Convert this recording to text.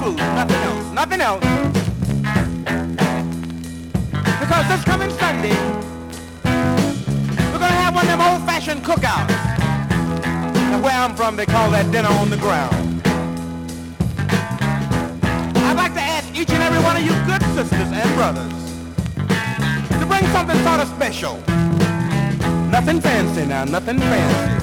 blues, nothing else, nothing else. Because this coming Sunday, we're gonna have one of them old-fashioned cookouts. And where I'm from, they call that dinner on the ground. I'd like to ask each and every one of you good sisters and brothers to bring something sort of special. Nothing fancy now, nothing fancy.